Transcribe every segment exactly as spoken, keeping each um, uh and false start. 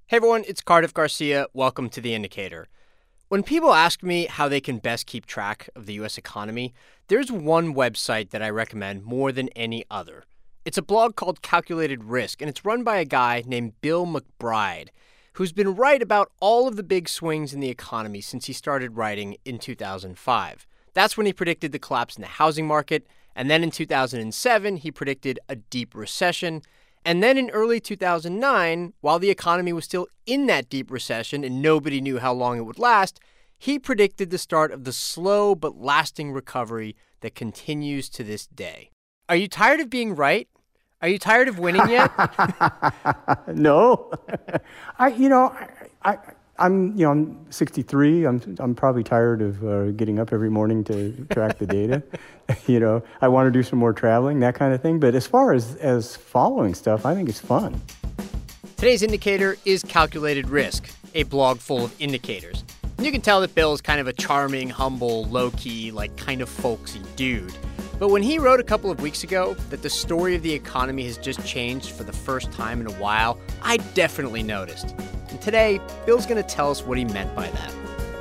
Hey everyone, it's Cardiff Garcia. Welcome to The Indicator. When people ask me how they can best keep track of the U S economy, there's one website that I recommend more than any other. It's a blog called Calculated Risk, and it's run by a guy named Bill McBride, who's been right about all of the big swings in the economy since he started writing in two thousand five. That's when he predicted the collapse in the housing market, and then in two thousand seven, he predicted a deep recession. And then in early two thousand nine, while the economy was still in that deep recession and nobody knew how long it would last, he predicted the start of the slow but lasting recovery that continues to this day. Are you tired of being right? Are you tired of winning yet? No. I, you know, I, I, I'm, you know, I'm sixty-three. I'm, I'm probably tired of uh, getting up every morning to track the data. You know, I want to do some more traveling, that kind of thing. But as far as, as following stuff, I think it's fun. Today's indicator is Calculated Risk, a blog full of indicators. And you can tell that Bill is kind of a charming, humble, low-key, like kind of folksy dude. But when he wrote a couple of weeks ago that the story of the economy has just changed for the first time in a while, I definitely noticed. And today, Bill's going to tell us what he meant by that.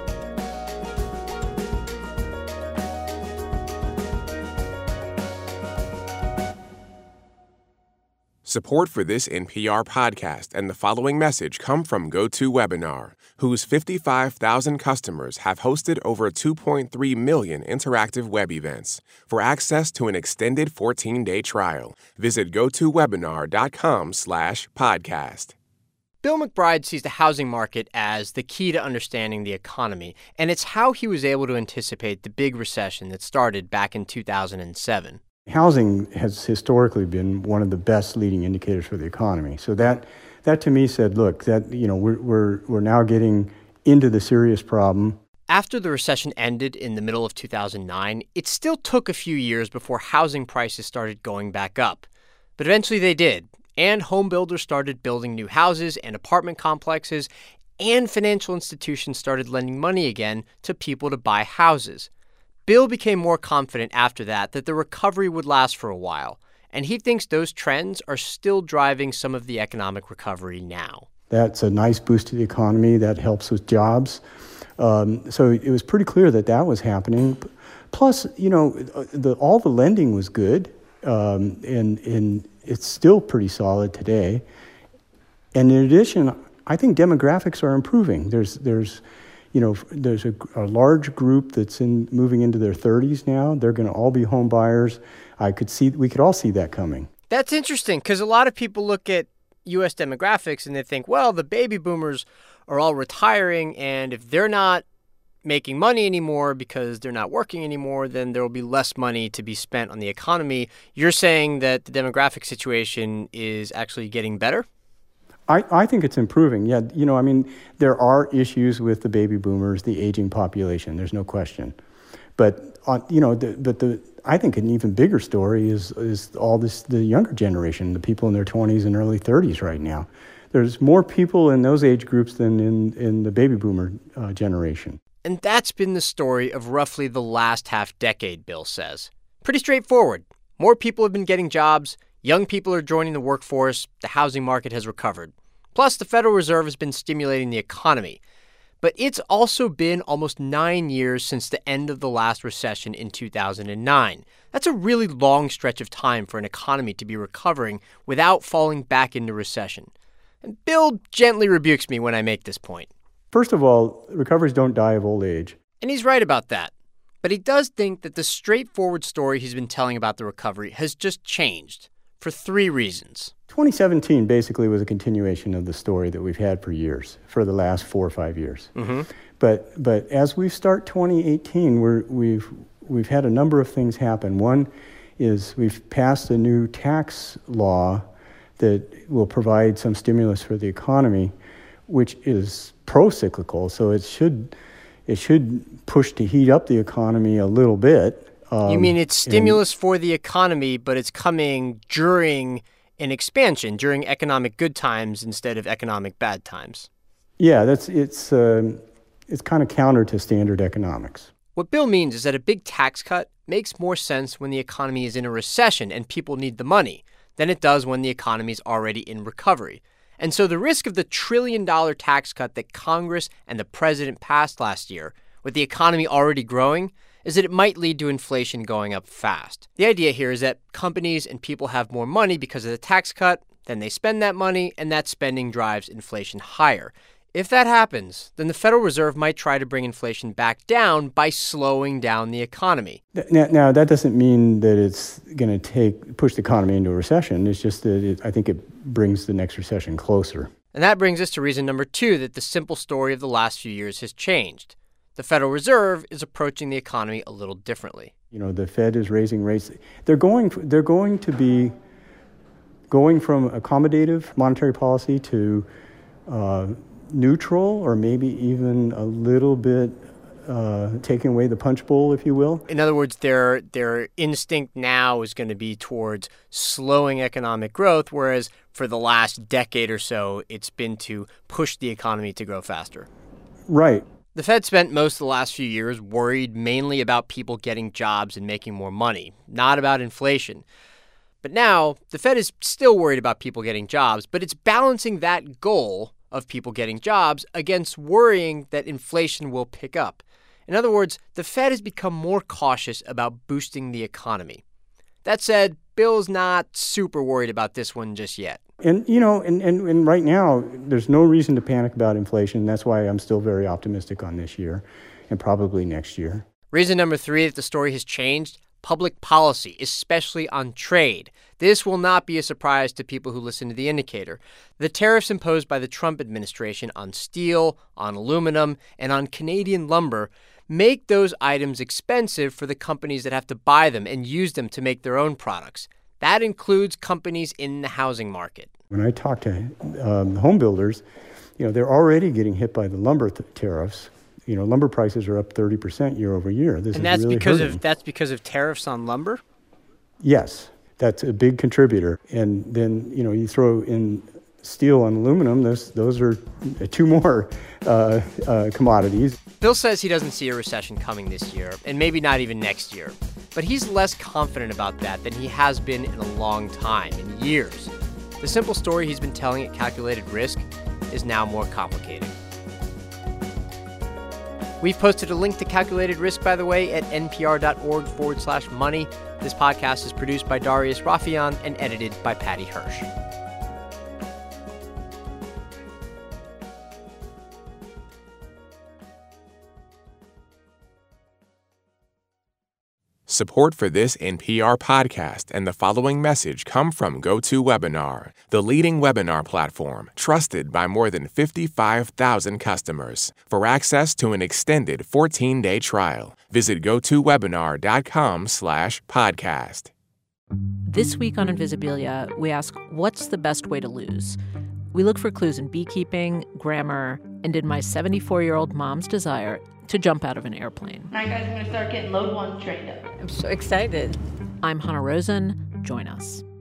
Support for this N P R podcast and the following message come from GoToWebinar, whose fifty-five thousand customers have hosted over two point three million interactive web events. For access to an extended fourteen-day trial, visit gotowebinar.com slash podcast. Bill McBride sees the housing market as the key to understanding the economy, and it's how he was able to anticipate the big recession that started back in two thousand seven. Housing has historically been one of the best leading indicators for the economy. So that, that to me said, look, that you know we're we're we're now getting into the serious problem. After the recession ended in the middle of two thousand nine, it still took a few years before housing prices started going back up. But eventually they did, and home builders started building new houses and apartment complexes, and financial institutions started lending money again to people to buy houses. Bill became more confident after that that the recovery would last for a while, and he thinks those trends are still driving some of the economic recovery now. That's a nice boost to the economy. That helps with jobs. Um, so it was pretty clear that that was happening. Plus, you know, the, all the lending was good, um, and, and it's still pretty solid today. And in addition, I think demographics are improving. There's there's You know, there's a, a large group that's in moving into their thirties now. They're going to all be home buyers. I could see, we could all see that coming. That's interesting because a lot of people look at U S demographics and they think, well, the baby boomers are all retiring, and if they're not making money anymore because they're not working anymore, then there will be less money to be spent on the economy. You're saying that the demographic situation is actually getting better? I, I think it's improving. Yeah, you know, I mean, there are issues with the baby boomers, the aging population. There's no question. But, uh, you know, the, but the I think an even bigger story is is all this the younger generation, the people in their twenties and early thirties right now. There's more people in those age groups than in, in the baby boomer uh, generation. And that's been the story of roughly the last half decade, Bill says. Pretty straightforward. More people have been getting jobs. Young people are joining the workforce. The housing market has recovered. Plus, the Federal Reserve has been stimulating the economy. But it's also been almost nine years since the end of the last recession in two thousand nine. That's a really long stretch of time for an economy to be recovering without falling back into recession. And Bill gently rebukes me when I make this point. First of all, recoveries don't die of old age. And he's right about that. But he does think that the straightforward story he's been telling about the recovery has just changed. For three reasons. twenty seventeen basically was a continuation of the story that we've had for years, for the last four or five years. Mm-hmm. But but as we start twenty eighteen, we're, we've we've had a number of things happen. One is we've passed a new tax law that will provide some stimulus for the economy, which is pro-cyclical. So it should it should push to heat up the economy a little bit. Um, you mean it's stimulus and, for the economy, but it's coming during an expansion, during economic good times instead of economic bad times? Yeah, that's it's um, it's kind of counter to standard economics. What Bill means is that a big tax cut makes more sense when the economy is in a recession and people need the money than it does when the economy is already in recovery. And so the risk of the trillion-dollar tax cut that Congress and the president passed last year, with the economy already growing, is that it might lead to inflation going up fast. The idea here is that companies and people have more money because of the tax cut, then they spend that money, and that spending drives inflation higher. If that happens, then the Federal Reserve might try to bring inflation back down by slowing down the economy. Now, now that doesn't mean that it's going to take push the economy into a recession. It's just that it, I think it brings the next recession closer. And that brings us to reason number two, that the simple story of the last few years has changed. The Federal Reserve is approaching the economy a little differently. You know, the Fed is raising rates. They're going, they're going to be going from accommodative monetary policy to uh, neutral, or maybe even a little bit uh, taking away the punch bowl, if you will. In other words, their their instinct now is going to be towards slowing economic growth, whereas for the last decade or so, it's been to push the economy to grow faster. Right. The Fed spent most of the last few years worried mainly about people getting jobs and making more money, not about inflation. But now, the Fed is still worried about people getting jobs, but it's balancing that goal of people getting jobs against worrying that inflation will pick up. In other words, the Fed has become more cautious about boosting the economy. That said, Bill's not super worried about this one just yet. And, you know, and, and, and right now, there's no reason to panic about inflation. That's why I'm still very optimistic on this year and probably next year. Reason number three that the story has changed: public policy, especially on trade. This will not be a surprise to people who listen to The Indicator. The tariffs imposed by the Trump administration on steel, on aluminum, and on Canadian lumber make those items expensive for the companies that have to buy them and use them to make their own products. That includes companies in the housing market. When I talk to um, home builders, you know, they're already getting hit by the lumber th- tariffs. You know, lumber prices are up thirty percent year over year. This and is that's really because hurting. of that's because of tariffs on lumber? Yes, that's a big contributor. And then, you know, you throw in steel and aluminum, those those are two more uh, uh, commodities. Bill says he doesn't see a recession coming this year, and maybe not even next year. But he's less confident about that than he has been in a long time, in years. The simple story he's been telling at Calculated Risk is now more complicated. We've posted a link to Calculated Risk, by the way, at npr.org forward slash money. This podcast is produced by Darius Rafieyan and edited by Patty Hirsch. Support for this N P R podcast and the following message come from GoToWebinar, the leading webinar platform trusted by more than fifty-five thousand customers. For access to an extended fourteen-day trial, visit gotowebinar.com slash podcast. This week on Invisibilia, we ask, what's the best way to lose? We look for clues in beekeeping, grammar, and in my seventy-four-year-old mom's desire to jump out of an airplane. All right, guys, I'm going to start getting load one trained up. I'm so excited. I'm Hannah Rosen. Join us.